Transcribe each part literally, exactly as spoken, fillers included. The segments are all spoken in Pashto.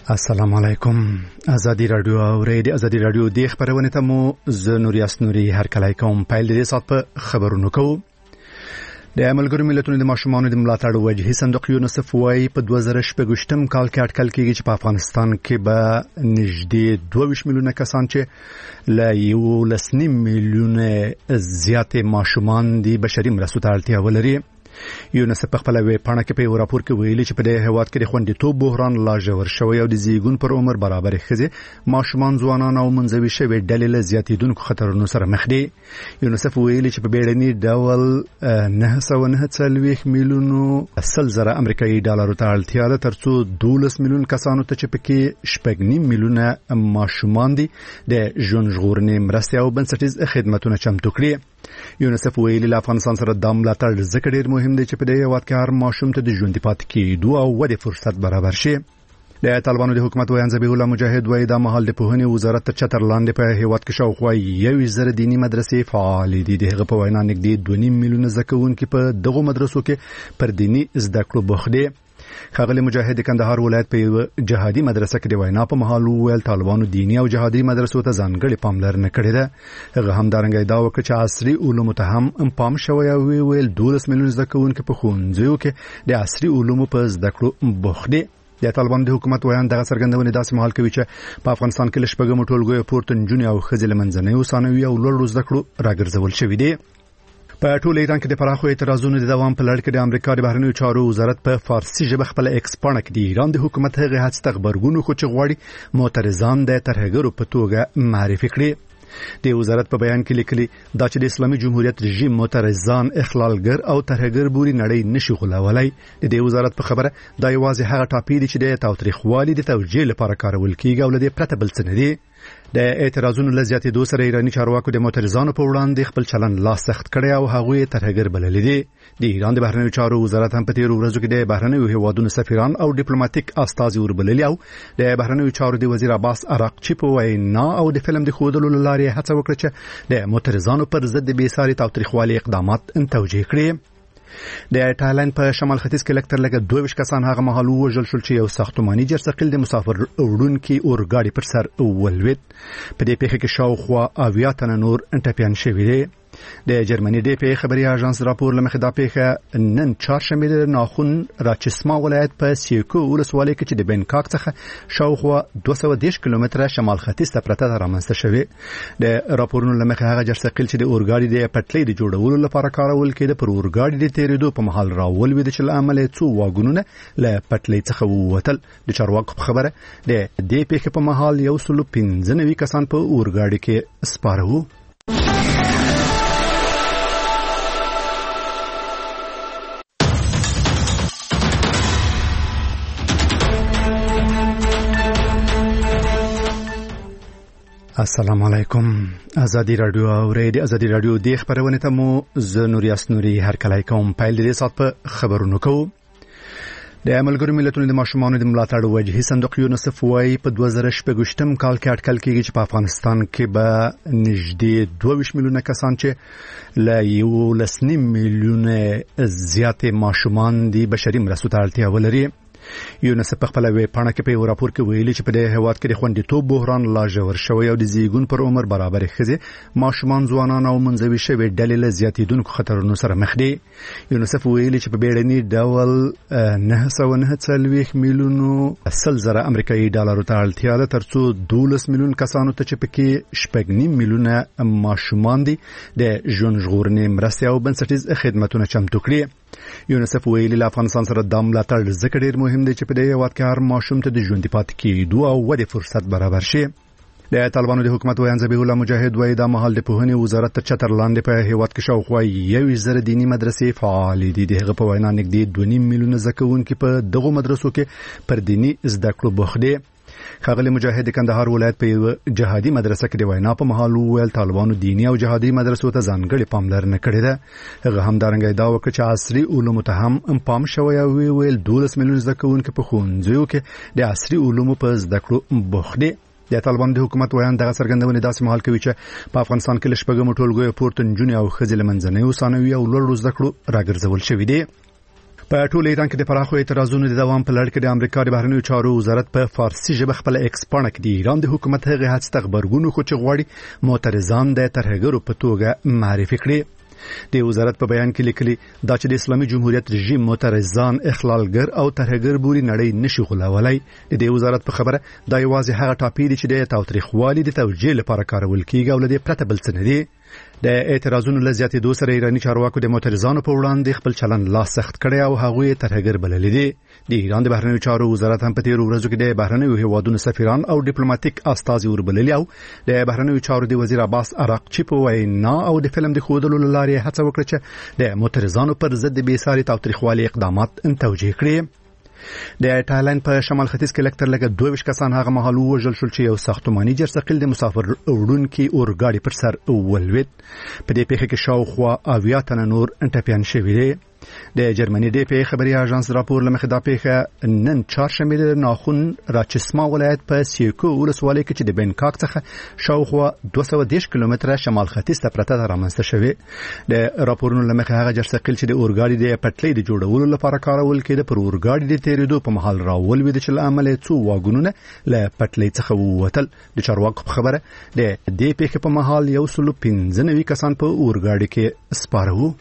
السلام علیکم. ازادي رادیو او ریډیو ازادي رادیو د خبرونه ته مو ز نوریاس نوري هر کله کوم پایل دې سات په خبرونو کو. د ملګرو ملتونو د ماشومانو د ملاتړ وجهي صندوق یونیسف وايي په دوه زره شپږم کال کې اټکل کېږي چې په افغانستان کې به نږدې دوه ویشت میلیونه کسان چې له یو لس نیم میلیونه زیات ماشومان د بشري مرستو ته اړتیا ولري. یونیسف په خپل ویب پاڼه کې په یو راپور کې ویلي چې په دې هیواد کې د خوندیتوب بحران لا ژور شوی او د زیږون پر عمر برابر ښځې ماشومان ځوانان او منځوي شوي ډلې له زیاتېدونکو خطرونو سره مخ دي. یونیسف ویلي چې په بیړني ډول نه سوه نه څلوېښت میلیونو سل زره امریکایي ډالرو ته اړتیا ده ترڅو دولس میلیون کسانو ته چې پکې شپږ نیم میلیونه ماشومان دي د ژوند ژغورنې مرستې او بنسټیز خدمتونه چمتو کړي. یونیسف ویلي له افغانستان سره د ملاتړ ځکه ډېر مهم دی چې په دې هیواد کې هر ماشوم ته د ژوندي پاتې کېدو او ودې فرصت برابر شي. د طالبانو د حکومت ویان ذبیح الله مجاهد وایي دا مهال د پوهنې وزارت تر چتر لاندې په هیواد کې شاوخوا یو زره دیني مدرسې فعال دي. د هغه په وینا نږدې دوه نیم میلیونه زده کوونکي په دغو مدرسو کې پر دیني زده کړو بوخت دي. ښاغلی مجاهد کندهار ولایت په یو جهادي مدرسه کې د وینا په مهال وویل طالبانو دیني او جهادي مدرسو ته ځانګړې پاملرنه کړې ده. هغه همدارنګه ادعا وکړه چې عصري علومو ته هم پام شوی او ویل دولس میلیون زده کوونکي په ښوونځیو کې د عصري علومو په زده کړو بوخت دي. د طالبانو د حکومت ویان دغه څرګندونې داسې مهال کوي چې په افغانستان کې له شپږمو ټولګیو پورته نجونې او ښځې له منځنیو ثانوي او لوړو زده کړو راګرځول شوي دي. په ټول ایران کې د پراخو اعتراضونو د دوام په لړ کې د امریکا د بهرنیو چارو وزارت په فارسی ژبه خپل ایکس پاڼه کې د ایران د حکومت هغه هڅې ته غبرګون خو چې غواړي معترضان د ترهګرو په توګه معرفي کړي. د وزارت په بیان کې لیکلي دا چې د اسلامي جمهوریت رژیم معترضان اخلالګر او ترهګر بوري نړۍ نشي غولولای. د دې وزارت په خبره دا یوازې هغه ټاپې دي چې د تاوتریخوالي د توجیه لپاره کارول کیږي او لدې پرته بل څه نه دي. د اعتراضونو له زیاتېدو سره ایراني چارواکو د معترضانو په وړاندې خپل چلن لا سخت کړی او هغوی ترهګر بللي دي. د ایران د بهرنیو چارو وزارت هم په تیرو ورځو کې د بهرنیو هیوادونو سفیران او ډیپلوماټیک استازي وربللي او د بهرنیو چارو د وزیر عباس عراقچي په وینا او د فلم د ښودلو له لارې هڅه وکړه چې د معترضانو پر ضد د بېساري تاوتریخوالي اقدامات توجیه کړي. د تایلند په شمال ختیځ کې لکتر لګه دوه ویشت کسان هغه مهال وژل شول چې یو ساختماني جرثقیل د مسافر وړونکي اورګاډي پر سر ولوید. په دې پیښه کې شاوخوا اویا تنه نور ټپیان شوي دي. د جرمني د پی خبري اژانس راپور لمخې دا پیښه نن چهارشنبه د ناخون راچسما ولایت په سیکو ولسوالۍ کې چې د بنکاک څخه شاوخوا دوه سوه دېرش کیلومتره شمال ختیځ ته پرته ده رامنځته شوې. د راپورونو لمخې هغه جرثقیل چې د اورګاډي د پټلۍ د جوړولو لپاره کارول کېده پر اورګاډي د تیرېدو په مهال راولوېده چې له امله څو واګونونه له پټلۍ څخه ووتل. د چارواکو په خبره د دې پیښې په مهال یو سل پنځه نوي کسان په اورګاډي کې سپاره وو. السلام علیکم. ازادي رادیو او ریډیو ازادي رادیو د خبرونه ته مو ز نوریاس نوري هر کله کوم پایل دې سات په خبرونو کو. د ملګرو ملتونو د ماشومانو د ملاتړ وجهي صندوق یونیسف وايي په دوه زره شپږم کال کې اټکل کېږي چې په افغانستان کې به نږدې دوه ویشت میلیونه کسان چې له یو لس نیم میلیونه زیات ماشومان د بشري مرستو ته اړتیا ولري. یونیسف په خپل ویب پاڼه کې په یو راپور کې ویلي چې په دې هیواد کې د خوندیتوب بحران لا ژور شوی او د زیږون پر عمر برابر ښځې ماشومان ځوانان او منځوي شوي ډلې له زیاتېدونکو خطرونو سره مخ دي. یونیسف ویلي چې په بیړني ډول نه سوه نه څلوېښت میلیونو سل زره امریکایي ډالرو ته اړتیا ده ترڅو دولس میلیون کسانو ته چې پکې شپږ نیم میلیونه ماشومان دي د ژوند ژغورنې مرستې او بنسټیز خدمتونه چمتو کړي. یونیسف ویلي له افغانستان سره د ملاتړ ځکه ډېر مهم دی چې په دې هیواد کې هر ماشوم ته د ژوندي پاتې کېدو او ودې فرصت برابر شي. د طالبانو د حکومت ویان ذبیح الله مجاهد وایي دا مهال د پوهنې وزارت تر چتر لاندې په هیواد کې شاوخوا یو زره دیني مدرسې فعال دي. د هغه په وینا نږدې دوه نیم میلیونه زده کوونکي په دغو مدرسو کې پر دیني زده کړو بوخت دي. ښاغلی مجاهد کندهار ولایت په یو جهادي مدرسه کې د وینا په مهال وویل طالبانو دیني او جهادي مدرسو ته ځانګړې پاملرنه کړې ده. هغه همدارنګه ادعا وکړه چې عصري علومو ته هم پام شوی او ویل دولس میلیون زده کوونکي په ښوونځیو کې د عصري علومو په زده کړو بوخت دي. د طالبانو د حکومت ویان دغه څرګندونې داسې مهال کوي چې په افغانستان کې له شپږمو ټولګیو پورته نجونې او ښځې له منځنیو ثانوي او لوړو زده کړو راګرځول شوي دي. په ټول ایران کې د پراخو اعتراضونو د دوام په لړ کې د امریکا د بهرنیو چارو وزارت په فارسي ژبه خپل ایکس پاڼه کې د ایران د حکومت هغه هڅې ته غبرګون خو چې غواړي معترضان د ترهګرو په توګه معرفي کړي. د وزارت په بیان کې لیکلي دا چې د اسلامي جمهوریت رژیم معترضان اخلالګر او ترهګر بوري نړۍ نشي غولولای. د دې وزارت په خبره دا یوازې هغه ټاپی دي چې د تاوتریخوالي د توجیه لپاره کارول کیږي او لدې پرته بل څه نه دي. د اعتراضونو لزیاتې دوه سره ایرانی چارواکو د معترضانو په وړاندې خپل چلن لا سخت کړي او هغه ترهګر بللي دي. د ایران د بهرنیو چارو وزارت هم په تیرو ورځو کې د بهرنیو هیوادونو سفیران او ډیپلوماټیک استازي وربللي او د بهرنیو چارو د وزیر عباس عراقچي په وینا او د فلم د خودلو لارې هڅه وکړه چې د معترضانو پر ضد د بیساري تاوتریخوالي اقدامات توجیه کړي. د تایلند په شمال ختیځ کې لکتر لګ دوه ویشت کسان هغه مهال وژل شول چې یو ساختماني جرثقیل د مسافر وړونکو اورګاډي پر سر ولوید. په دې پیښه کې شاوخوا اویا تنه نور ټپیان شوي دي. د جرمني د پی خبري اژانس راپور لمخې دا پیښه نن چهارشنبه د ناخون راچسما ولایت په سیکو ولسوالۍ کې چې د بنکاک څخه شاوخوا دوه سوه دېرش کیلومتره شمال ختیځ ته پرته رامنځته شوې. د راپورونو لمخې هغه جرثقیل چې د اورګاډي د پټلۍ د جوړولو لپاره کارول کېده پر اورګاډي د تیریدو په محل راولوید چې لامل څو واګونونه له پټلۍ څخه ووتل. د چارواکو په خبره د دې پیښې په محل یو سل پنځه نوي کسان په اورګاډي کې سپاره وو.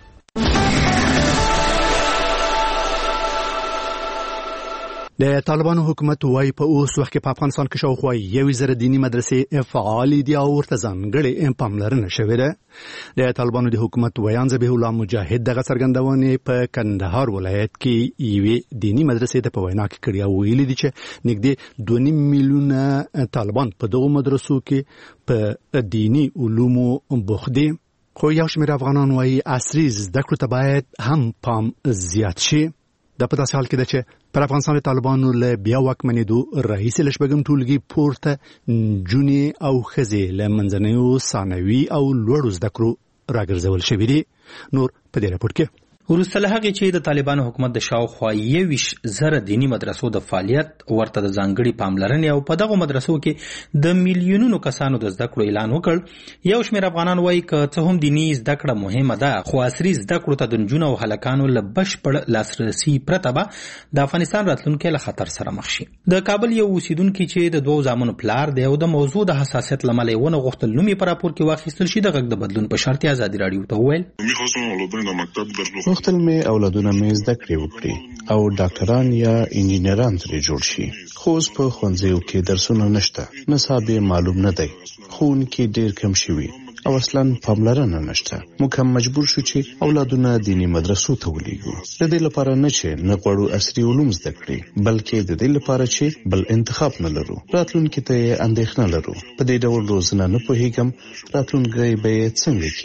د طالبانو حکومت وايي په اوس وخت کې په افغانستان کې شاوخوا یو زره دینی مدرسې فعال دي او ورته ځانګړې پاملرنه شوې ده. د طالبانو د حکومت ویان ذبیح الله مجاهد دغه څرګندونه په کندهار ولایت کې یوې دینی مدرسې ته په وینا کې کړی او ویلي دي چې نږدې دوه نیم میلیونه طالبان په دغه مدرسو کې په دینی علومو بوخت دي. خو یو شمېر افغانان وايي عصري زده کړو ته باید هم پام زیات شي. د په داسې حال کې ده چې پر افغانستان طالبانو له بیا واکمنېدو راهیسې له شپږم ټولګي پورته نجونې او ښځې له منځنیو ثانوي او لوړو زده کړو راګرځول شوي دي. نور په دې راپور کې وروسته له هغې چې د طالبانو حکومت د شاوخوا یویشت زره دینی مدرسو د فعالیت ورته د ځانګړي پاملرنې او په دغو مدرسو کې د میلیونونو کسانو د زده کړو اعلان وکړ. یو شمېر افغانان وایي که څه هم دیني زده کړه مهمه ده خو عصري زده کړو ته د نجونو او هلکانو له بشپړ لاسرسي پرته به د افغانستان راتلونکی له خطر سره مخ شي. د کابل یو اوسیدونکي چې د دوو زامنو پلار دی او د موضوع د حساسیت له امله یې ونه غوښتل نوم یې په راپور کې واخیستل شي د غږ د بدلون په شرط یې ازادي راډیو ته وویل غوښتل مې اولادونه مې زده کړې وکړي او ډاکټران یا انجینران ترې جوړ شي. خو اوس په ښوونځیو کې درسونه نشته، نصاب یې معلوم نه دی، ښوونکي ډېر کم شوي او اصلا پاملرنه نشته. موږ هم مجبور شو چې اولادونه دینی مدرسو ته ولېږو. د دې لپاره نه چې نه غواړو عصري علوم زده کړي بلکې د دې لپاره چې بل انتخاب نه لرو. راتلونکي ته یې اندېښنه لرو. په دې ډول روزنه نه پوهېږم راتلونکی به یې څنګه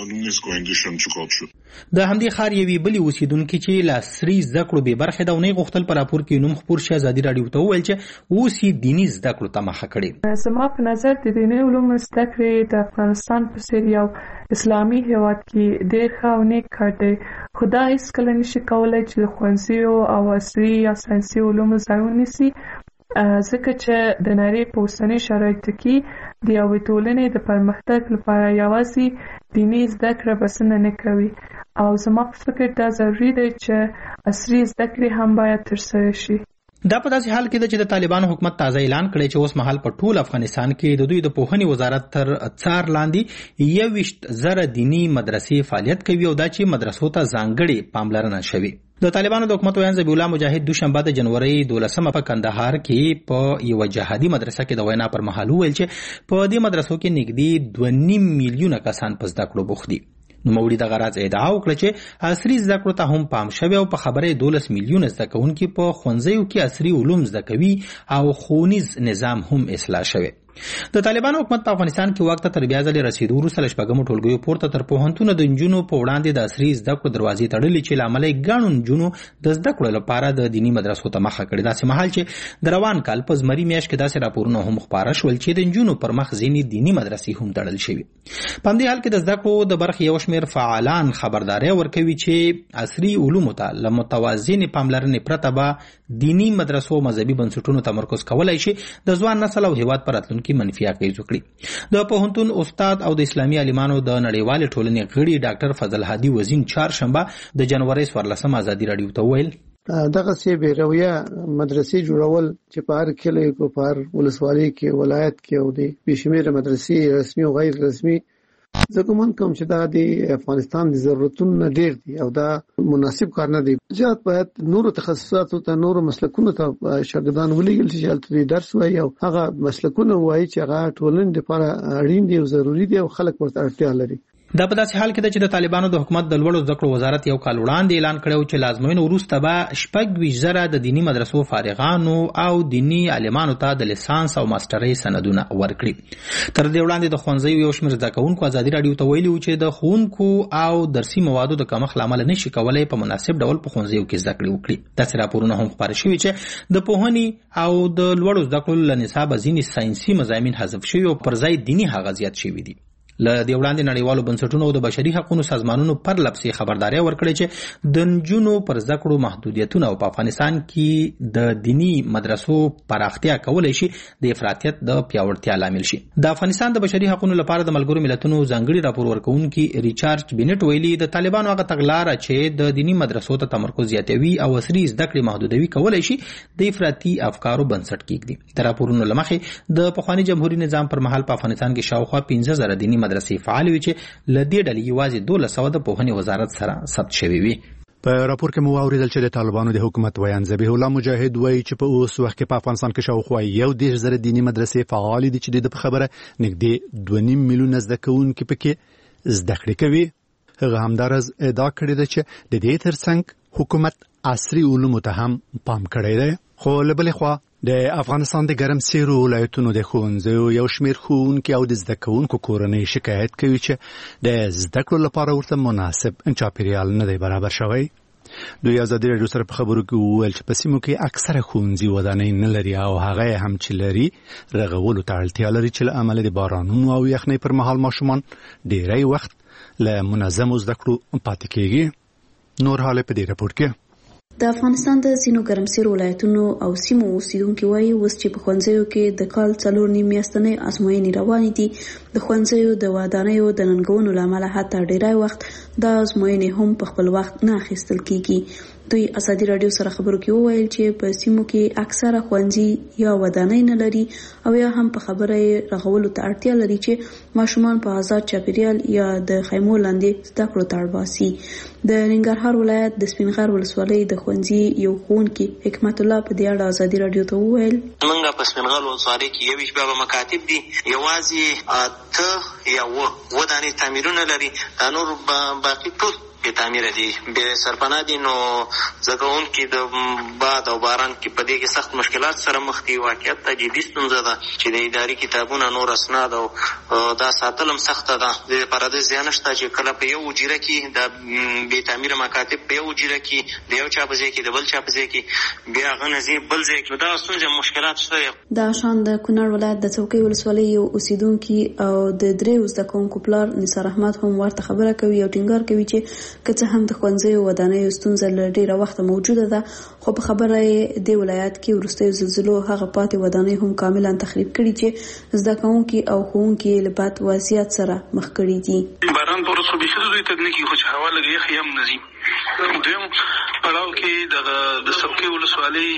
کېږي. د همدې ښار یوې بلې اوسیدونکي چې له عصري زده کړو بې برخې ده او نه یې غوښتل په راپور کې نوم خپور شي ازادي راډیو ته وویل چې اوس یې دیني زده کړو ته مخه کړې. زما په نظر د دیني علومو زده کړې د افغانستان په څېر یو اسلامي هیواد کې ډېر ښه او نیک کار دی. خو دا هېڅکله نشي کولی چې د ښوونځیو او عصري یا ساینسي علومو ځای ونیسي ځکه چې د نړۍ په اوسني شرایطو کې د یوې ټولنې د پرمختګ لپاره یوازې دیني زده کړه بسنه نه کوي او زما په فکر دا ضروري دی چې عصري زده کړې هم باید ترسره شي. دا په داسې حال کې ده چې د طالبانو حکومت تازه اعلان کړی چې اوس مهال په ټول افغانستان کې د دوی د پوهنې وزارت تر څار لاندې یویشت زره دینی مدرسې فعالیت کوي او دا چې مدرسو ته ځانګړې پاملرنه شوي. د طالبانو د حکومت ویان ذبیح الله مجاهد دوشنبه د جنوري دولسمه په کندهار کې په یو جهادي مدرسه کې د وینا پر مهال وویل چې په دې مدرسو کې نږدې دوه نیم میلیونه کسان په زده کړو بوخت دي. نوموړي د غراض ادعا وکړه چې عصري زده کړو ته هم پام شوی او په خبره دولس میلیونه زده کوونکي په ښوونځیو کې عصري علوم زده کوي او ښوونیز نظام هم اصلاح شوی. د طالبانو حکومت په افغانستان کې واک ته تر بیا ځلې رسیدو وروسته له شپږمو ټولګیو پورته تر پوهنتونه د نجونو په وړاندې د عصري زده کړو دروازې تړلې چې له امله یې ګڼو نجونو د زده کړو لپاره د دیني مدرسو ته مخه کړې. داسې مهال چې د روان کال په زمري میاشت کې داسې راپورونه هم خپاره شول چې د نجونو پر مخ ځینې دیني مدرسې هم تړل شوي. په همدې حال کې د زده کړو د برخې یو شمېر فعالان خبرداری ورکوي چې عصري علومو ته له متوازنې پاملرنې پرته به دینی مدرسو او مذهبي بنسټونو تمرکز کولای شي د ځوان نسل او هیواد پر راتلونکي منفي اغېز وکړي. د پوهنتون استاد او د اسلامي عالمانو د نړیوالې ټولنې غړي ډاکټر فضل هادي وزین چهارشنبه د جنوري څوارلسمه ازادي راډیو ته وویل دغه سی بیرویه مدرسې جوړول چې په هر کلی او په هر ولسوالۍ کې ولایت کې او د بشمیره مدرسې رسمي او غیر رسمي زه کوم کوم چې دا د افغانستان د ضرورتونو ډیر دي او دا مناسب کار نه دی. زیات باید نورو تخصصاتو ته نورو مسلکونو ته شاګردان ولېږل شي چې درس وایي او هغه مسلکونه وایي چې هغه ټولنې لپاره اړین دي او ضروری دي او خلک ورته اړتیا لري. دا په داسې حال کې ده چې د طالبانو د حکومت د لوړو زده کړو وزارت یو کال وړاندې اعلان کړی چې لازموینو وروسته به شپږ ویشت زره د دیني مدرسو فارغانو او دیني عالمانو ته د لیسانس او ماسترۍ سندونه ورکړي. تر دې وړاندې د ښوونځیو یو شمېر زده کوونکو ازادي راډیو ته ویلي چې د ښوونکو او درسي موادو د کمښت له امله نشي کولی په مناسب ډول په ښوونځیو کې زده کړې وکړي. داسې راپورونه هم خپاره شوي چې د پوهنې او د لوړو زده کړو له نصابه ځینې ساینسي مضامین حذف شوي او پر ځای دیني هغه زیات شوي دي. له دې وړاندې نړیوالو بنسټونو او د بشري حقوقو سازمانونو پر لپسې خبرداري ورکړې چې د نجونو پر زده کړو محدودیتونه او په افغانستان کې د دینی مدرسو پراختیا کولای شي د افراطیت د پیاوړتیا لامل شي. د افغانستان د بشري حقوقو لپاره د ملګرو ملتونو ځانګړي راپور ورکوونکي ریچارډ بینټ ویلي د طالبانو هغه تګلاره چې د دینی مدرسو ته تمرکز زیاتوي او عصري زده کړې محدودوي کولای شي د افراطي افکارو بنسټ کېږدي. د راپورونو له مخې د پخواني جمهوریت نظام پر مهال په افغانستان کې شاوخوا پنځه زره دینی مدرسې فعال وي چې ل دې ډلې یوازې دولس سوه د پوهنې وزارت سره ثبت شوي وي. په راپور کې مو واوریدل چې د طالبانو د حکومت ویان ذبیح الله مجاهد وایي چې په اوس وخت کې په افغانستان کې شاوخوا یو دېرش زره دینی مدرسې فعال دي چې د خبره نږدې دوه نیم میلیونه زده کوونکي پکې زده کړې کوي. هغه همدارز ادعا کړې ده چې د دې ترڅنګ حکومت عصري علومو ته هم پام کړی دی. خو له بلې خوا د افغانستان د ګرمسیرو ولایتونو د ښوونځیو یو شمېر ښوونکي او د زده کوونکو کورنۍ شکایت کوي چې د زده کړو لپاره ورته مناسب چاپیریال نه دی برابر شوی. دوی ازادي راډیو سره په خبرو کې وویل چې په سیمو کې اکثره ښوونځي ودانۍ نه لري او هغه هم چې لري رغولو ته اړتیا لري چې له امله د بارانونو او یخنۍ پر مهال ماشومان ډیری وخت له منظمو زده کړو پاتې کېږي. نور حال په دې راپور کې د افغانستان د ځینو ګرمسیرو ولایتونو او سیمو اوسیدونکي وایي اوس چې په ښوونځیو کې د کال څلور نیم میاشتنۍ ازموینې روانې دي د ښوونځیو د ودانیو د ننګونو له امله حتی ډیری وخت دا ازموینې هم په خپل وخت نه اخیستل کیږي. دوی ازادي راډیو سره خبرو کې وویل چې په سیمو کې اکثره ښوونځي یا ودانۍ نه لري او یا هم په خبره رغولو ته اړتیا لري چې ماشومان په آزاد چاپیریال یا د خیمو لاندې زده کړو ته اړ باسي. د ننګرهار ولایت د سپینغر ولسوالۍ د ښوونځي یو ښوونکي حکمت الله په دې اړه ازادي راډیو ته وویل موږ په سپینغر ولسوالۍ کې یو شپږ مکاتب دي یوازې اته یا اووه ودانۍ تعمیرونه لري دا نور باقي ټول بې تعمیره دي بې سرپناه دي. نو زده کوونکي د باد او باران کې په دې کې سخت مشکلات سره مخ دي. واقعیت ته جدي ستونزه ده چې د اداري کتابونه نور اسناد او دا ساتل هم سخته ده. د لپاره د زیان شته چې کله په یو حجره کې د بې تعمیره مکاتب په یو حجره کې د یو چا په ځای کې د بل چا په ځای کې بیا هغه نه ځي بل ځای کې دا ستونزه مشکلات شته. دا شان د کونړ ولایت د څوکۍ ولسوالۍ یو اوسیدونکي او د درېو زده کوونکو پلار نثار احمد هم ورته خبره کوي او ټینګار کوي چې که څه هم د ښوونځیو ودانیو ستونزه له ډېره وخته موجوده ده خو په خبره یې دې ولایت کې وروستیو زلزلو هغه پاتې ودانۍ هم کاملا تخریب کړي چې زده کوونکي او ښوونکي له بد وضعیت سره مخ کړي دي. باران په ورځ خو بیخي دوی ته نه کېږي خو چې هوا لږ یخ هم نه ځي. دویم پړاو کې دغه د څوکۍ ولسوالۍ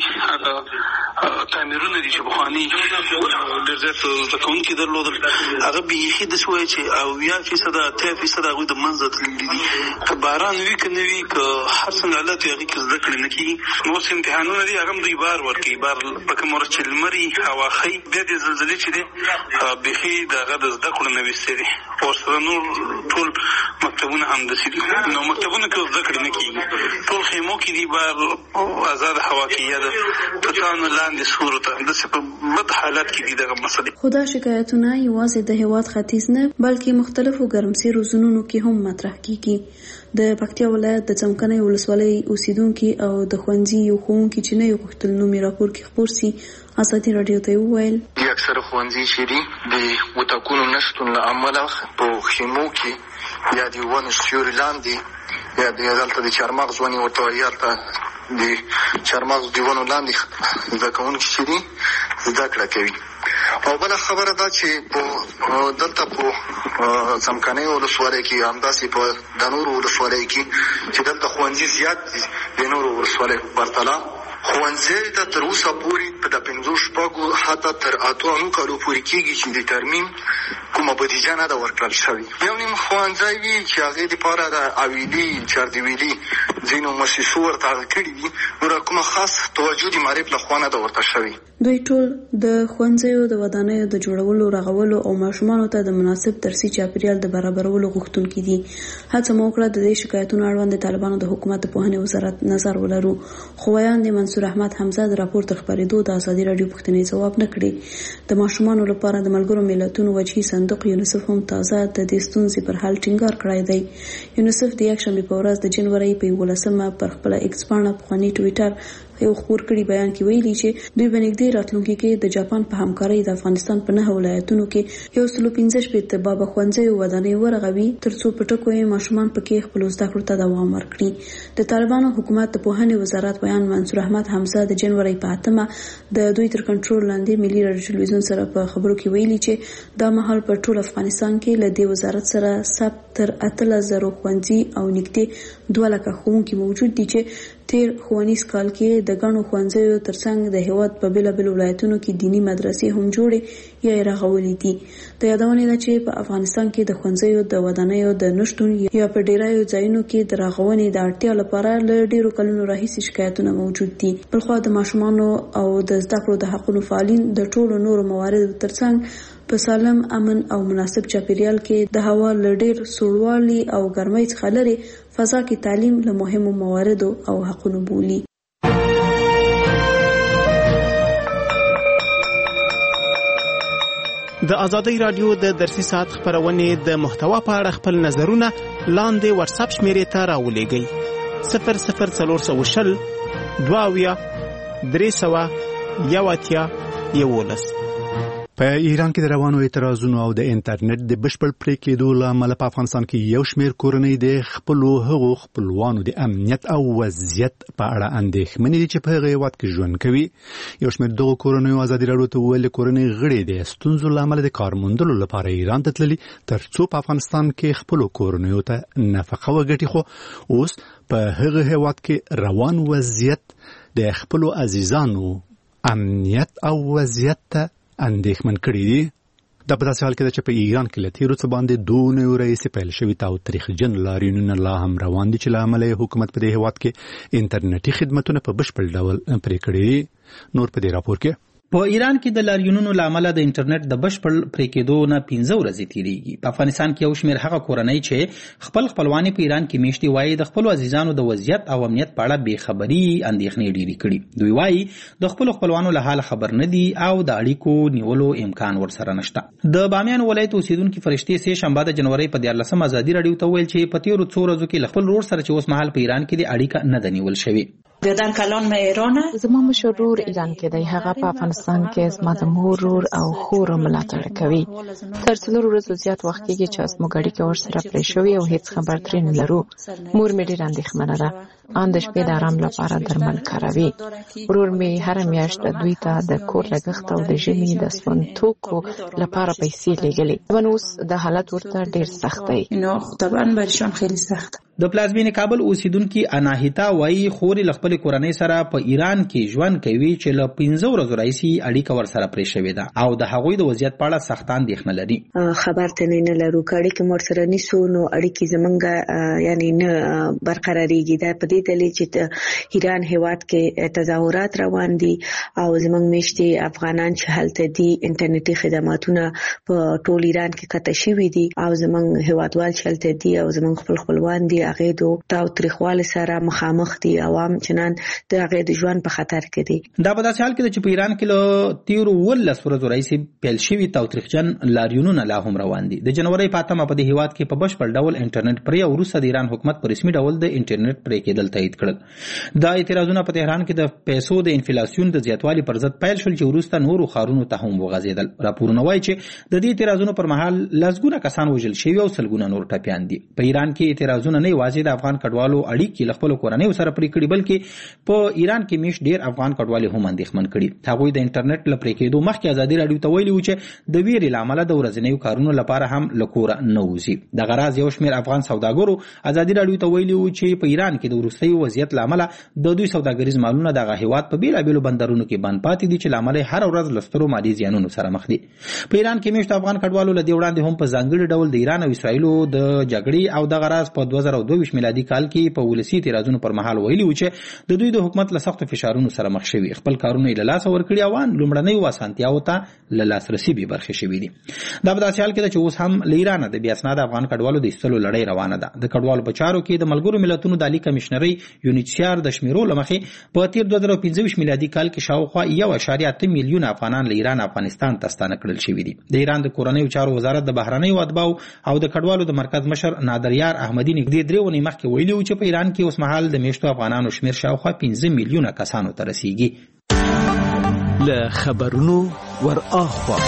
هغه تعمیرونه دي چې پخواني ډېر زیات زده کوونکي درلودل هغه بیخي داسې وایي چې اویا فیصده اتیا فیصده هغوی د منځه تللي دي. که باران وي که نه وي که هر څنګه حالت وي هغې کې زده کړې نه کېږي. اوس امتحانونه دي هغه هم دوی بار ورکوي بار په کوم ورځ چې لمر وي هوا ښه بیا دې زلزلې چې دی بیخي د هغه د زده کړو نه ویستې دي. ورسره نور ټول مکتبونه همداسې دي. نو مکتبونه کې زده کړې نه کېږي ټول خیمو کې دي بار آزاد هوا کې یا د توتانو لاندې سورو ته داسې په بد حالت کې دي دغه مسلې. خو دا شکایتونه یوازې د هېواد ختیځ نه بلکې مختلفو ګرمسیرو زونونو کې هم مطرح کېږي. د پکتیا ولایت د څمکنیو ولسوالۍ اوسیدونکي او د ښوونځي یو ښوونکي چې نه یې غوښتل نوم یې راپور کې خپور سي ازادي راډیو ته وویل د اکثره ښوونځي چې دي د وتاکونو نشتون له امله په خیمو کې یا د ونو سیوري لاندې یا د دلته د چهارمغز ونې ورته وایي هلته د چارمغز دیوانو لاندې زده کوونکي چې دي زده کړه کوي. او بله خبره دا چې په دلته په څمکنیو ولسوالۍ کې همداسې په د نورو ولسوالیو کې چې دلته ښوونځي زیات دي د نورو ولسوالیو په پرتله ښوونځی ته تر اوسه پورې په د پنځو شپږو حتی تر اتو نو کالو پورې کېږي چې د ترمیم کومه بودیجه نه ده ورکړل شوې. یو نیم ښوونځی وي چې هغې دپاره د اویلي چاردیویلي ځینو مؤسسو ورته هغه کړي دي، نوره کومه خاص توجه د معرف لخوا نه ده ورته شوې. دوی ټول د ښوونځیو د ودانیو د جوړولو، رغولو او ماشومانو ته د مناسب درسي چاپیریال د برابرولو غوښتونکي دي. هڅه مو وکړه د دې شکایتونو اړوند د طالبانو د حکومت د پوهنې وزارت نظر ولرو، خو ویاند منصور احمد حمزه د راپور تر خپرېدو د ازادي راډیو پوښتنې ځواب نه کړي. د ماشومانو لپاره د ملګرو ملتونو وجهي صندوق یونیسف هم تازه د دې ستونزې پر حل ټینګار کړی دی. یونیسف د یکشنبې په ورځ د جنوري په یولسمه پر خپله ایکس پاڼه پخواني ټویټر یو خپور کړي بیان کې ویلي چې دوی به نږدې راتلونکي کې د جاپان په همکارۍ د افغانستان په نهه ولایتونو کې یو سلو پنځه شپېته بابا ښوونځیو ودانۍ ورغوي، ترڅو په ټکو یې ماشومان پکې خپلو زده کړو ته دوام ورکړي. د طالبانو حکومت د پوهنې وزارت ویان منصور احمد حمزه د جنوري په اتمه د دوی تر کنټرول لاندې ملي راډیو ټلویزیون سره په خبرو کې ویلي چې دا مهال په ټول افغانستان کې له دې وزارت سره ثبت تر اتلس زره ښوونځي او نږدې دوه لکه ښوونکي موجود دي چې تیر ښوونیز کال کې د ګڼو ښوونځیو ترڅنګ د هیواد په بېلابېلو ولایتونو کې دیني مدرسې هم جوړې یا یې رغولې دي. د یادونې ده چې په افغانستان کې د ښوونځیو د ودانیو د نشتون یا په ډیرایو ځایونو کې د رغونې د اړتیا لپاره له ډیرو کلونو راهیسې شکایتونه موجود دي. بلخوا د ماشومانو او د زده کړو د حقونو فعالین د ټولو نورو مواردو ترڅنګ په سالم، امن او مناسب چاپیریال کې د هوا له ډیر سوړوالي او ګرمۍ څخه لرې فضا کې تعلیم له مهمو مواردو او حقونو بولي. د ازادي رادیو د درسي ساعت خبرونه د محتوا په اړه خپل نظرونه لاندې واتس اپ شمیرې ته راولېږئ صفر صفر څلور سوه شل دوه اویا درې سوه یو اتیا یولس. په ایران کې د روانو اعتراضونو او د انټرنیټ د بشپړ پرې کېدو له امله په افغانستان کې یو شمېر کورنۍ د خپلو هغو خپلوانو د امنیت او وضعیت په اړه اندېښمنې دي چې په هغه هېواد کې ژوند کوي. یو شمېر دغو کورنیو ازادي راډیو ته وویل کورنۍ غړي د ستونزو له امله د کار موندلو لپاره ایران ته تللي تر څو په افغانستان کې خپلو کورنیو ته نفقه وګټي، خو اوس په هغه هېواد کې روان وضعیت د خپلو عزیزانو امنیت او وضعیت ته اندېښمن کړي دي. دا په داسې حال کې ده چې په ایران کې له تېرو څه باندې دوه نوي راهیسې پیل شوي تاوتریخجن لاریونونه لا هم روان دي چې له امله یې حکومت په دې هېواد کې انټرنیټي خدمتونه په بشپړ ډول پرې کړي دي. نور په دې راپور کې په ایران کې د لاریونونو له امله د انټرنیټ د بشپړ پرې کېدو نه پنځه ورځې تېرېږي. په افغانستان کې یو شمېر هغه کورنۍ چې خپل خپلوانې په ایران کې میشتې وایي د خپلو عزیزانو د وضعیت او امنیت په اړه بېخبري اندېښنې ډېرې کړي. دوی وایي د خپلو خپلوانو له حاله خبر نه دي او د اړیکو نیولو امکان ورسره نشته. د بامیان ولایت اوسیدونکي فرشتې سې شنبه د جنوري په دیارلسم ازادي راډیو ته ویل چې په تېرو څو ورځو کې له خپل ورور سره چې اوس مهال په ایران کې د اړیکه نه ده نیول شوې. بیادر کلان ما ایرانه زما مشر ورور ایران کې دی. هغه په افغانستان کې زما د مور ورور او خور ملاتړ کوي. تر څلور ورځې زیات وخت کېږي چې اسمو ګاډي کې ورسره پرې شوې او هیڅ خبر ترې نه لرو. مور مې ډېره اندېښمنه ده. ان د شپې د آرام لپاره درمل کاروي. ورور مې هر میاشت دوی ته د کور لګښت او د ژمي د سون توکو لپاره پیسې لګلې. نو اوس د حالت ورته ډېر سخت دی. نو طبعا برشان خیلی سخت. د پلازمینې کابل اوسیدونکي اناهیتا وایي خوري له خپلې کورنۍ سره په ایران کې ژوند کوي چې له پنځه ورځو راهیسې اړیکه ورسره پرې شوې ده او د هغوی د وضعیت په اړه سخت اندېښنه لري. خبر ته نه لرو که اړیکې مو ورسره نیسو نو اړیکې زمونږ یعنی نه برقرارېږي. دا په دې دلیل چې د ایران هېواد کې تظاهرات روان دي او زمونږ میشتې افغانان چې هلته دي انټرنیټي خدماتونه په ټول ایران کې قطع شوي دي او زمونږ هېوادوال چې هلته دي او زمونږ خپل خپلوان دي هغې دو تاوتریخوالي سره مخامخ دي. عوام چنان د هغې د ژوند په خطر کې دي. دا په داسې حال کې ده چې په ایران کې له تېرو اوولس ورځو راهیسې پیل شوي تاوتریخجن لاریونونه لا هم روان دي. د جنورۍ په اتمه په دې هېواد کې په بشپړ ډول انټرنیټ پرې او وروسته د ایران حکومت په رسمي ډول د انټرنیټ پرې کېدل تایید کړل. دا اعتراضونه په تهران کې د پیسو د انفلاسیون د زیاتوالي پر ضد پیل شول چې وروسته نورو ښارونو ته هم وغځېدل. راپورونه وایي چې د دې اعتراضونو پر مهال لسګونه کسان وژل شوي او سلګونه نور ټپیان دي. په ایران کې اعتراضونه نه یوازې د افغان کډوالو اړیکې له خپل کورنۍ سره پرې کړي بلکې په ایران کې میش ډیر افغان کډوالو هم اندېښمن کړي. هغوی د انټرنیټ له پرې کېدو مخکې ازادي راډیو ته ویلي و چې د ویرې له امله د ورځنیو کارونو لپاره هم له کوره نه وځي. د غراز یو شمېر افغان سوداګرو ازادي راډیو ته ویلي و چې په ایران کې د وروستي وضعیت له امله د دوی سوداګریز مالونه دغه هیواد په بیلابیلو بندرونو کې بند پاتې دي چې له امله هر ورځ له سترو مالي زیانونو سره مخ دي. په ایران کې میشت افغان کډوالو له دې وړاندې هم په ځانګړي ډول د ایران او اسرایلو د جګړې او د غراز په دوه زره دوه ویشت میلادي کال کې په ولسی اعتراضونو پر مهال ویلي و چې د دوی د حکومت له سختو فشارونو سره مخ شوي، خپل کارونه یې له لاسه ورکړي او ان لومړنیو اسانتیاوو ته له لاسرسي بې برخې شوي دي. دا په داسې حال کې ده چې اوس هم له ایرانه د بې اسناده افغان کډوالو د ایستلو لړۍ روانه ده. د کډوالو په چارو کې د ملګرو ملتونو د عالي کمشنرۍ یونیسیار د شمیرو له مخې په تیر دوه زره پنځه ویشت میلادي کال کې شاوخوا یو اعشاریه اته میلیون افغانان له ایران افغانستان ته ستانه کړل شوي دي. د ایران د کورنیو چارو وزارت د بهرنیو اتباعو او د کډوالو د مرکز مشر نادریار احمدي نږدې درې ونې مخکې ویلي و چې په ایران کې اوس مهال د میشتو افغانانو شمیر شاوخوا پنځه میلیونه کسانو ته رسیږي. له خبرونو ور اخوا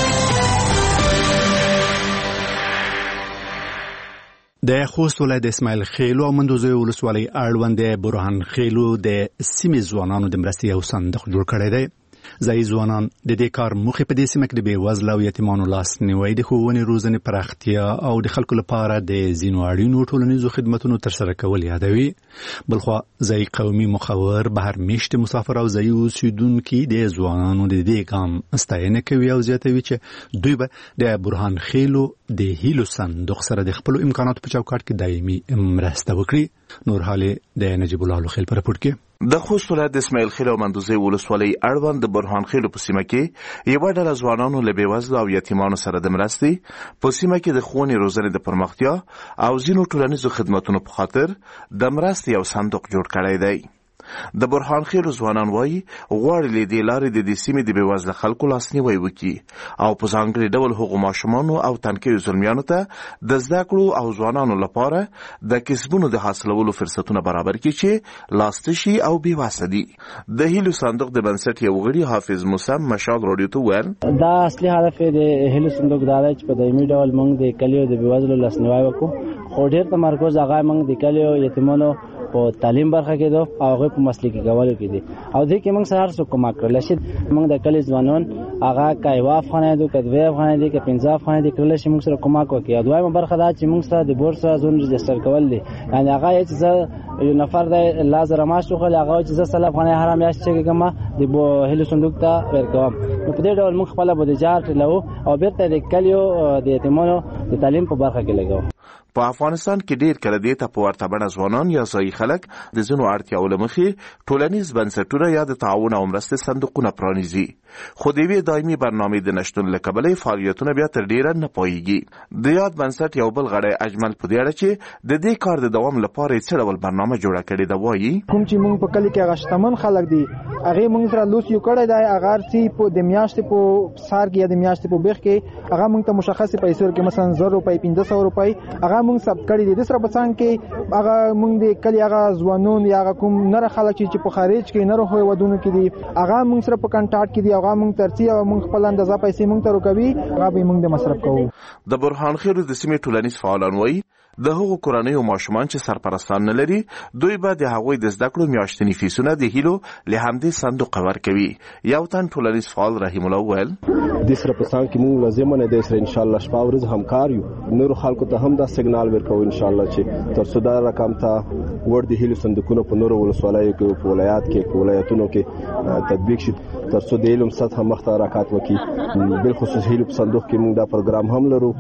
د خوست ولایت اسماعیل خیلو او مندوزه ولسوالۍ اړوند برهان خیلو د سیمې ځوانانو د مرستې یو صندوق جوړ کړی دی. ځایي ځوانان د دې کار موخې په دې سیمه کې د بېوزله او یتیمانو لاسنیوی، د ښوونې روزنې پراختیا او د خلکو لپاره د ځینو اړینو ټولنیزو خدمتونو ترسره کول یادوي. بلخوا ځایي قومي مخور بهر میشت مسافر او ځایي اوسیدونکي د ځوانانو د دې ګام ستاینه کوي او زیاتوي چې دوی به د برهان خیلو د هیلو صندوق سره د خپلو امکاناتو په چوکاټ کې دایمي مرسته وکړي. نور حال د نجیب الله خیل په رپورټ کې. د خوست ولایت د اسماعیل خیل او مندوزه ولسوالۍ اړوند د برهان خیلو په سیمه کې یوه ډله ځوانانو له بېوزلو او یتیمانو سره د مرستې په سیمه کې د ښوونې روزنې د پرمختیا او ځینو ټولنیزو خدمتونو په خاطر د مرستې یو صندوق جوړ کړی دی. د برهان خیلو ځوانان وایي غواړي له دې لارې د دې سیمې د بېوزله خلکو لاسنیوی وکړي او په ځانګړي ډول هغو ماشومانو او تنکیو زلمیانو ته د زده کړو او ځوانانو لپاره د کسبونو د حاصلولو فرصتونه برابر کړي چې لاسته شي او بېوسه دي. د هیلو صندوق د بنسټ یو غړي حافظ موسی مشال راډیو ته وویل دا اصلي هدف د هیلو صندوق دا دی چې په دایمي ډول موږ د کلیو د بېوزلو لاسنیوی وکړو، خو ډېر تمرکز هغه موږ د کلیو یتیمانو په تعلیم برخه کې دو او هغه په مسلکي کولو کې دي او دې کې موږ سره هر څه کومک کړل شي. موږ د کلی ځوانان هغه کایوا افغانای دو کدوې افغانای دي کې پنځه افغانای دي کړل شي موږ سره کومک وکړي. او دویمه برخه دا چې موږ سره د بورس زون رجستر کول دي، یعنی هغه چې یو نفر د لازم معاش خو هغه چې سل افغانای هر میاشت چې کومه د هیلو صندوق ته ورکوم. په دې ډول موږ خپل بودیجه لرو او بیرته د کلیو د یتیمانو د تعلیم په برخه کې لګو. په افغانستان کې ډیر کله دې ته په ورته بڼه ځوانان یا ځایي خلک د ځینو اړتیاو له مخې ټولنیز بنسټونه یا د تعاون او مرستې صندوقونه پرانیزي، خو د یوې دایمي برنامې د نشتون له کبله فعالیتونه بیا تر ډیره نه پایېږي. د یاد بنسټ یو بل غړی اجمل په دې اړه چې د دې کار د دوام لپاره یې څه ډول برنامه جوړه کړې ده وایي کوم چې موږ په کلي کې هغه شتمن خلک دي هغه موږ سره لوس یو کړی دی، هغه چې په د میاشتې په سار کې یا د میاشتې په بیخ کې هغه موږ ته مشخص پیسې ورکړي، مثلا زر روپۍ پنځه سوه روپۍ هغه موږ ثبت کړي دي. د سره بسان کې هغه موږ د کلی هغه ځوانون یا هغه کوم نره خلک چې په خارج کې نره هوی ودونو کې دي هغه موږ سره په کانټاکټ کې دي، هغه موږ ترڅی او موږ خپل اندازه پیسې موږ ته ورکوي، هغه به موږ د مصرف کوو. د برهان خیلو د سیمې ټولنیز فعالان وایي د هغو کورنیو ماشومان چې سرپرستان نه لري دوی به د هغوی د زده کړو میاشتني فیسونه د هیلو له همدې صندوق ورکوي. یو تن ټولنیز فعال رحیم الله وویل د سرپرستان کې موږ لازمه د سره ان شاء الله شپه ورځ همکار یو، نور خلکو ته هم دا سیګنال ورکو ان شاء الله چې تر څو دا رقم ته ور د هیلو صندوقونو په نور ولسوالۍ کې په ولایت کې په ولایتونو کې تطبیق شي تر څو د علم سطح مخته حرکت وکړي. بل خصوص هیلو صندوق کې موږ دا پروګرام هم لرو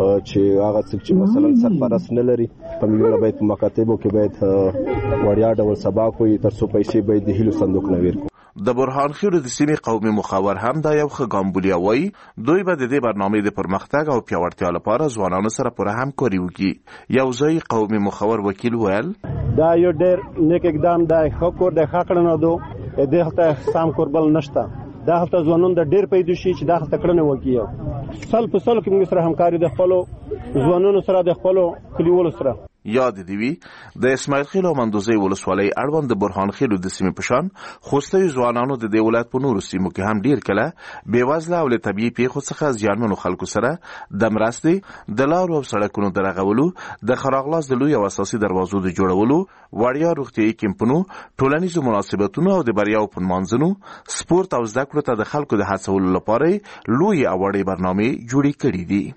چې هغه چې مثلا سرپرست نه لري په میلیونه باید په مکاتبو کې باید وړیا ډول سبق وي تر څو پیسې باید د هیلو صندوق نه ورکړي. د برهان خیلو د سیمې قومي مخاور هم دا یو ښه ګام بولي او وایي دوی به د دې برنامې د پرمختګ او پیاوړتیا لپاره ځوانانو سره پوره همکاري وکړي. یو ځایي قومي مخاور وکیل ویل دا یو ډېر نیک اقدام دی، ښه کور دی، ښه کړنه ده، دې هلته سام کوربل نشته، دا هلته ځوانان د ډېر پیدا شي چې دا هلته کړنه وکړي. سل په سل کې موږ سره همکاري د خپلو ځوانانو سره د خپلو کلیوالو سره. یاد دی وی د اسماعیل خیل او مندوزی ولسوالۍ اړوند د برهان خیل د سیمې پشان خوستوي ځوانانو د دې ولایت په نورو سیمو کې هم ډیر کله بیوازله او له طبيعي پیښو څخه ځانمنو خلکو سره د مرستې د لارو او سړکونو درغولو د خراغلاس د لوی او اساسي دروازو د جوړولو وړیا روغتيایي کمپونو ټولنیزو مناسبتونو او د بریاو په منځونو سپورت او زده کړو ته د خلکو د هڅولو لپاره لوی او وړې برنامه جوړې کړې دي.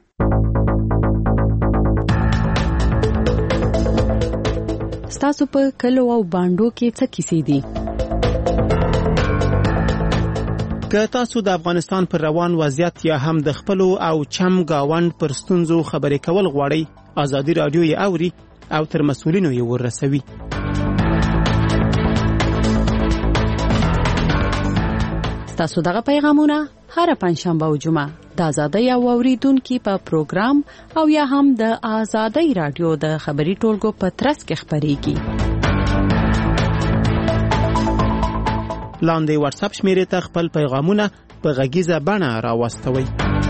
ستاسو په کلو او باندو کې څه کیسې دي؟ که تاسو د افغانستان پر روان وضعیت یا هم د خپل او چم گاوند پر ستونزو خبرې کول غواړئ، ازادي رادیو یې اوري او تر مسؤلینو یې ورسوي. تاسو دغه پیغامونه هر پنځشنبه او جمعه د آزادۍ او اوریدونکو په پروګرام او یا هم د آزادۍ رادیو د خبري ټولګو په ترڅ کې خبريږي. لاندې واتس اپ شمیرې ته خپل پیغامونه په غږیزه بڼه راوستوئ.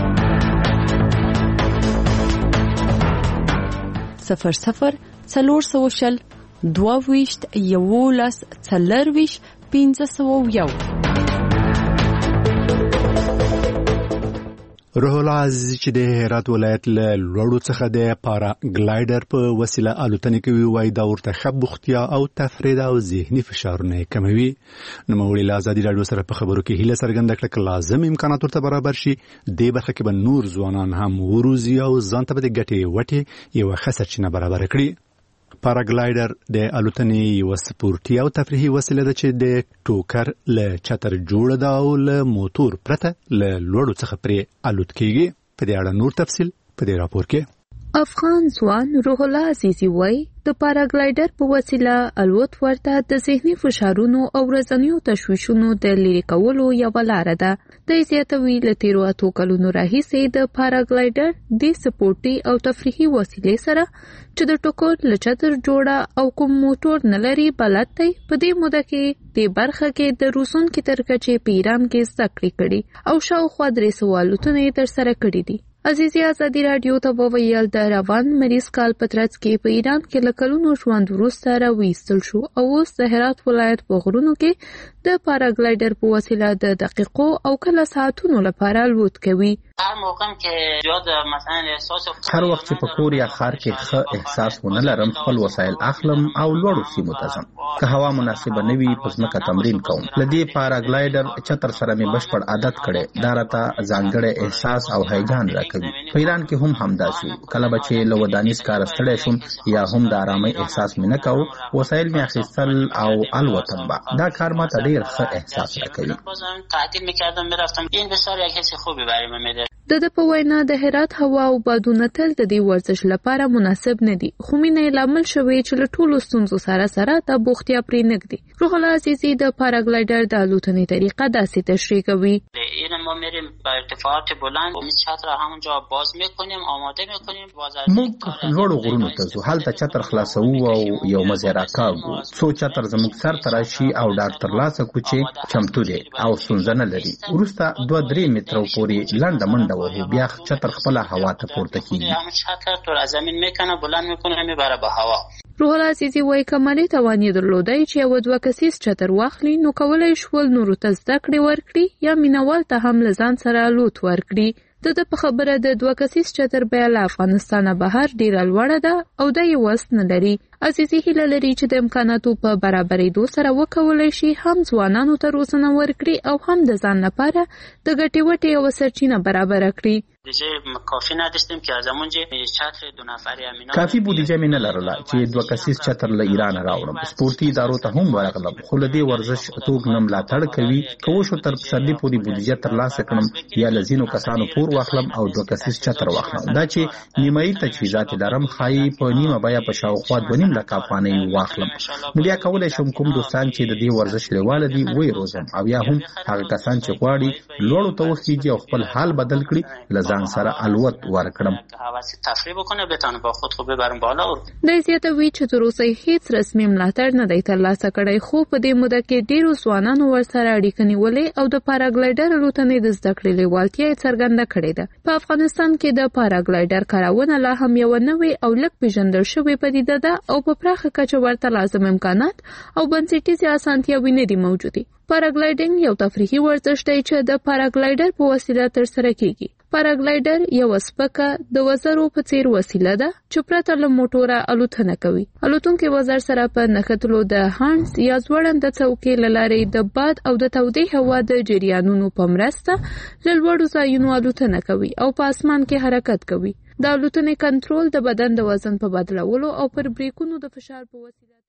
صفر صفر څلور سوه شل دوه ویشت یولس څلرویشت پنځه سوه یو. روح الله عزیز چې د هرات ولایت له لوړو څخه د پارا ګلایډر په وسیله الوتنې کوي، وایي دا ورته ښه بوختیا او تفرید او ذهني فشارونه کموي. نوموړي له ازادي راډیو سره په خبرو کې هیله څرګنده کړه چې لازم امکانات ورته برابر شي، دې برخه کې به نور ځوانان هم وروزي او ځان ته به د ګټې وټې یوه ښه سرچینه برابر کړي. پارا ګلایډر د الوتنې یو سپورتي او تفریحي وسیله ده چې د ټوکر له چتر جوړه ده او له موټور پرته له لوړو څخه پرې الوت کېږي. په دې اړه نور تفصیل په دې راپور کې. افغان ځوان روح الله عزیزي وایي د پاراګلایډر په وسیله الوت ورته د ذهني فشارونو او ورځنیو تشویشونو د لرې کولو یوه لاره ده. د زیاتوي له تیرو اتو کلونو راهیسې د پاراګلایډر د سپورټي او تفریحي وسیلې سره چې د ټوکر له چتر جوړه او کوم موټور نه لري بلد دی، په دې موده کې د برخه کې د روسونکو تر کچې په ایران کې زده کړې کړي او شاوخوا درې سوه الوتنې یې ترسره کړي دي. عزیزي ازادي راډیو ته وویل د روان مریض کال په ترڅ کې په ایران کې له کلونو ژوند وروسته راویستل شو او اوس د هرات ولایت په غرونو کې د پاراګلایډر په وسیله د دقیقو او کله ساعتونو لپاره الوت کوي. هر موقع کې زیات مثلا احساس هر وخت چې په کور یا ښار کې ښه احساس ونه لرم خپل وسایل اخلم او لوړو سیمو ته ځم. که هوا مناسبه نه وي په ځمکه تمرین کوم. له دې پاراګلایډر چتر سره مې بشپړ عادت کړی، دا راته ځانګړی احساس او هیجان راکوي. په ایران کې هم همداسې وو. کله به چې له ودانیز کاره ستړی شوم یا هم د آرامۍ احساس مې نه کوو، وسایل مې اخیستل او الوتم به. دا کار ماته ډېر ښه احساس راکوي. تعطیل میکردم میرفتم. این بسیار یک حس خوبی برای من میده. د د په وینا د هرات هوا او بادونه تل د دې ورزش لپاره مناسب نه دي، خو مینه یې لامل شوی چې له ټولو ستونزو سره سره د بوختیا پرې نږدي. روح الله عزیزي د پاراګلایډر د الوتنې طریقه داسې تشریح کوي. این ما میریم با ارتفاعات بلند و چتر همونجا باز میکنیم، آماده میکنیم. موږ لوړو غرونو ته ځو، هلته چتر خلاصو او یو مزه راکاږو. څو چتر زموږ سر ته راشي او ډاکټر لاسه کو چې چمتو دی او ستونزه نه لري. وروسته دوه درې مترو پورې لنډه منډه وهو، بیا چتر خپل هوا ته پورته کیږي. چتر تو از زمین میکنه بلند میکنه میبره به هوا. روح الله عزیزي وایي کمالي توان یې درلودی چې یو دوه کسیز چتر واخلي نو کولای شول نورو ته زده کړې ورکړي یا مینوال ته هم له ځان سره الوت ورکړي. د د په خبره د دوه کسیز چتر بیا له افغانستانه بهر ډیره لوړه ده او د یې وس نه لري. عزیزي هیله لري چې د امکاناتو په برابرېدو سره وکولای شي هم ځوانانو ته روزنه ورکړي او هم د ځان لپاره د ګټې وټې یوه سرچینه برابره کړي. کافی نداشتیم که از همونجا چتر دو نفری امینا کافی بودجه مې نه لرله چې دوه کسیز چتر له ایران راوړم. سپورتي ادارو ته هم ورغلم، خو له دې ورزش توګ نه ملاتړ کوي. که وشو تر پسرلي پورې بودجه ترلاسه کړم یا له ځینو کسانو پور واخلم او دوه کسیز چتر واخلم. دا چې نیمایي تجهیزات لرم ښایي په نیمه بیه په شاوخوا دوه نیم لکه افغانۍ واخلم. نو بیا کولی شم کوم دوستان چې د دې ورزش لیواله دي ویې روزم او یا هم هغه کسان چې غواړي لوړو ته وخیږي او خپل حال بدل کړي له ځان سره الوت ورکړم. حواس تفریح بکنه بتونه با خود خو ببرم بالا. د زیاتوي چې تر اوسه هیڅ رسمي ملاتړ نه دی ترلاسه کړی، خو په دې موده کې ډیرو ځوانانو ورسره اړیکه نیولې او د پاراګلایډر الوتنې د زده کړې لیوالتیا یې څرګنده کړې ده. په افغانستان کې د پاراګلایډر کارونه لا هم یو نوې او لږ پیژندل شوې پدیده ده او په پراخه کچه ورته لازم امکانات او بنسټیزې اسانتیاوې نه دي موجودې. پاراګلایډینګ یو تفریحي ورزش دی چې د پاراګلایډر په وسیله ترسره کیږي. پاراګلایډر یو سپکه د وزرو په څیر وسیله ده چې پرته له موټوره الوتنه کوي. الوتونکي وزر سره په نښتلو د هانډز یا ځوړنده څوکۍ له لارې د باد او د تودې هوا د جریانونو په مرسته له لوړو ځایونو الوتنه کوي او په اسمان کې حرکت کوي. د الوتنې کنټرول د بدن د وزن په بدلولو او پر بریکونو د فشار په وسیله